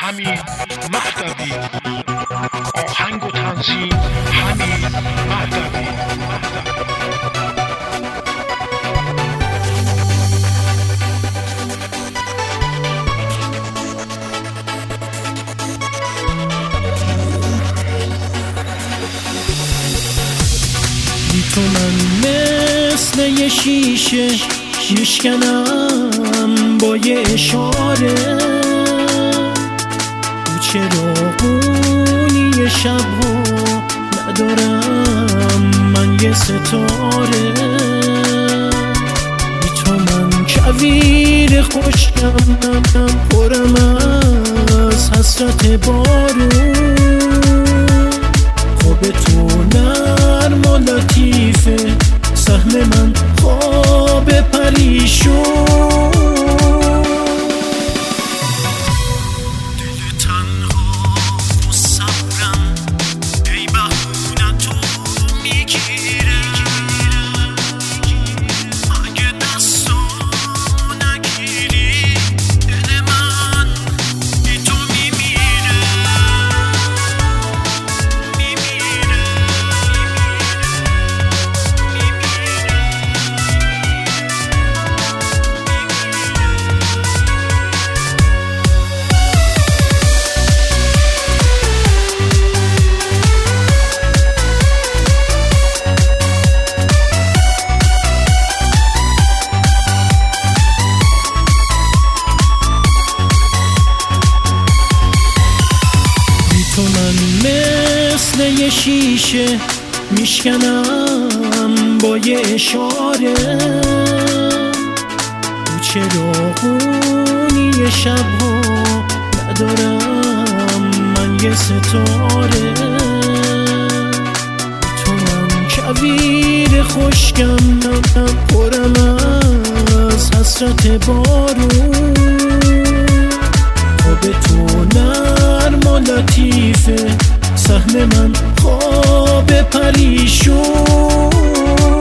حمید مهدوی. آهنگ و تنظیم حمید مهدوی. تو من مثل یه شیشه میشکنم با یه اشاره، تو چراغونی شبها ندارم من یه ستاره. بی تو من کویر خشکم، پرم از حسرت بارون. خواب تو نرم و لطیفه، سهم من خواب پریشون. دل تنها و صبرم ای بهونه تو میگیره. اگه دستو نگیری دل من بی تو میمیره. تو من مثل یه شیشه میشکنم با یه اشاره، تو چراغونی شبها ندارم من یه ستاره. تو من کویر خشکم، پرم از حسرت بارون. خواب تو نرم و لطیفه، سهم من خواب پریشون.